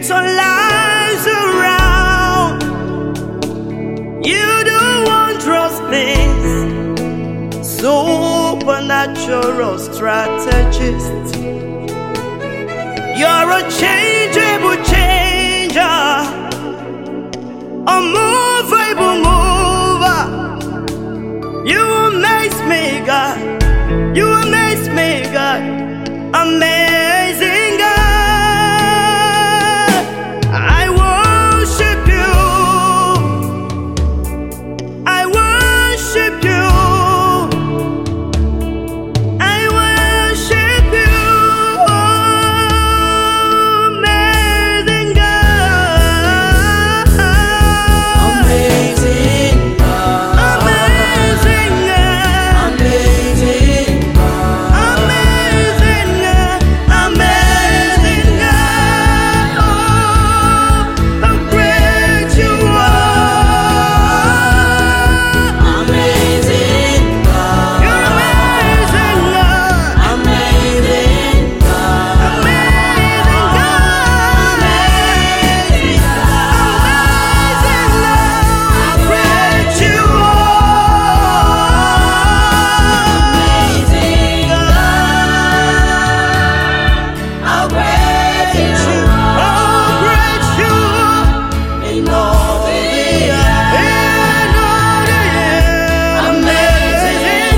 turn lives around. You do wondrous things, supernatural strategist. You're a changeable changer, unmovable mover. You amaze me, God. You amaze me, God. Amazing God. I worship you. I worship you. I worship you. Amazing God. Amazing God. Amazing God. Amazing God. Amazing God. Amazing God. Oh, how great you are. Amazing God. You're amazing, God. Amazing God. Amazing God. Amazing Amazing love. How great you Amazing God. How great you are. How great you are. in all the earth. In all the earth. Amazing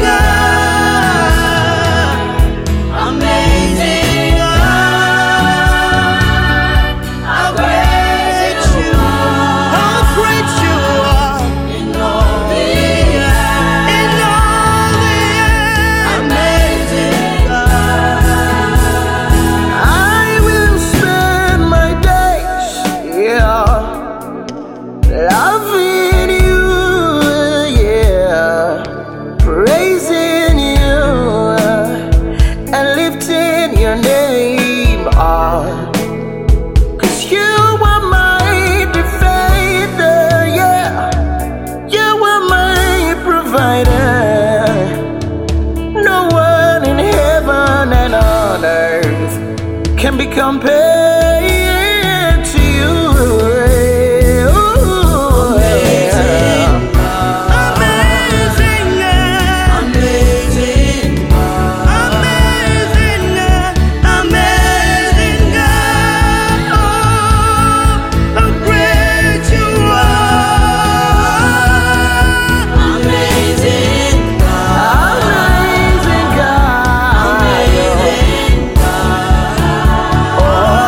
God. Amazing God. How great you How great you are. in all the earth. In all the earth. Amazing God. I will spend my days, yeah, loving you, yeah, praising you, and lifting your name up. 'Cause you are my defender, yeah, you are my provider. No one in heaven and on earth can be compared to you. Amazing God. Amazing God. Amazing God. Amazing God. Amazing God. Oh, how great you are. Amazing God. Amazing God. Amazing God. Oh,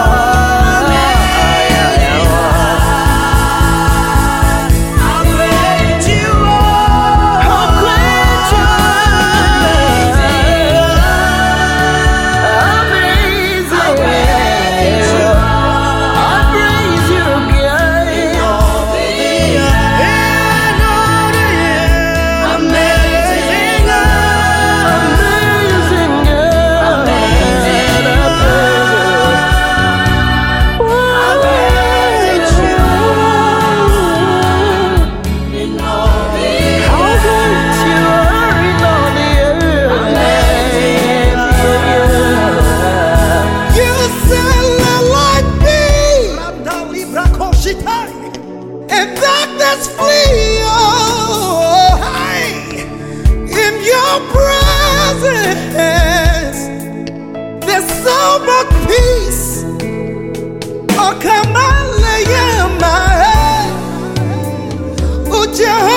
How great you how great you are. Amazing. I praise you, God. In all the earth. Amazing God. Amazing God. in all the How great you are in all the earth. You sound like me. And darkness flee. Oh, hey. In your presence, there's so much peace. Oh, come on, lay in my head. Oh, Jehovah.